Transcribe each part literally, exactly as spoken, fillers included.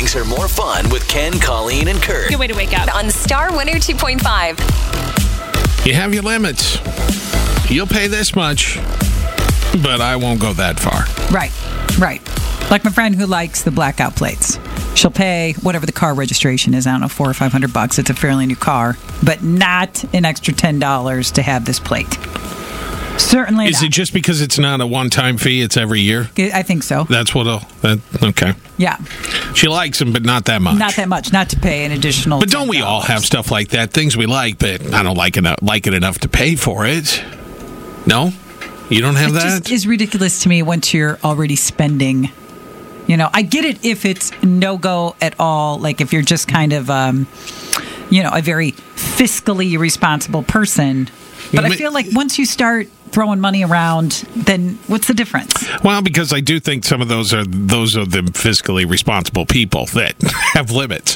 Mornings are more fun with Ken, Colleen, and Kurt. Good way to wake up. On Star one oh two point five. You have your limits. You'll pay this much, but I won't go that far. Right, right. Like my friend who likes the blackout plates. She'll pay whatever the car registration is. I don't know, four or five hundred bucks. It's a fairly new car, but not an extra ten dollars to have this plate. Certainly Is not. it just because it's not a one-time fee, it's every year? I think so. That's what'll... That, okay. Yeah. She likes them, but not that much. Not that much. Not to pay an additional But don't we all have stuff like that? Things we like, but I don't like it, like it enough to pay for it. No? You don't have it that? It just is ridiculous to me once you're already spending. You know, I get it if it's no-go at all. Like if you're just kind of, um, you know, a very fiscally responsible person. But I feel like once you start throwing money around, then what's the difference? Well, because I do think some of those are those are the fiscally responsible people that have limits.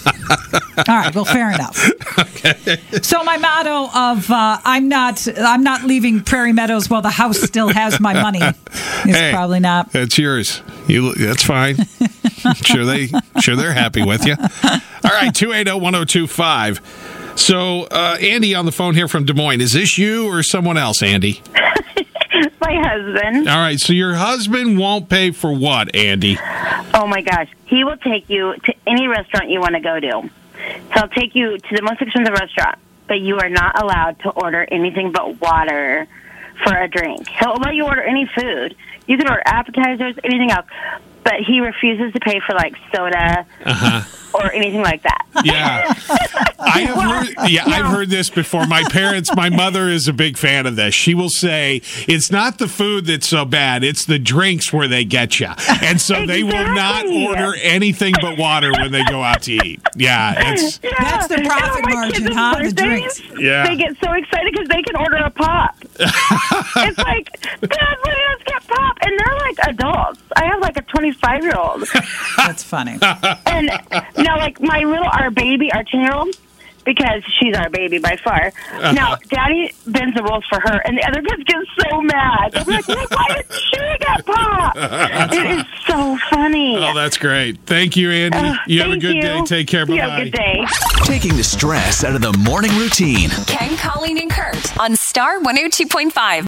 All right, well, fair enough. Okay. So my motto of uh, I'm not I'm not leaving Prairie Meadows while the house still has my money is hey, probably not. That's yours. You. That's fine. sure they sure they're happy with you. All right, two eight zero, one zero two five. So, uh, Andy on the phone here from Des Moines. Is this you or someone else, Andy? My husband. All right, so your husband won't pay for what, Andy? Oh, my gosh. He will take you to any restaurant you want to go to. So I'll take you to the most expensive restaurant, but you are not allowed to order anything but water for a drink. He'll let you order any food. You can order appetizers, anything else. But he refuses to pay for, like, soda uh-huh. or anything like that. Yeah. I have heard, yeah, no. I've heard this before. My parents, my mother is a big fan of this. She will say, it's not the food that's so bad, it's the drinks where they get you. And so exactly. they will not order anything but water when they go out to eat. Yeah. It's, yeah. That's the profit margin, huh? The drinks. Yeah. They get so excited because they can order a pop. It's like, Dad, let's get pop. And they're like adults. I have like a twenty-five-year-old. That's funny. And now, like, my little, our baby, our ten-year-old, because she's our baby by far. Uh-huh. Now, Daddy bends the rules for her, and the other kids get so mad. They're like, why did she get pop? It is so funny. Oh, that's great. Thank you, Andy. Uh, you have a good you. day. Take care. Bye-bye. You have a good day. Taking the stress out of the morning routine. Ken, Colleen, and Kurt on Star one oh two point five.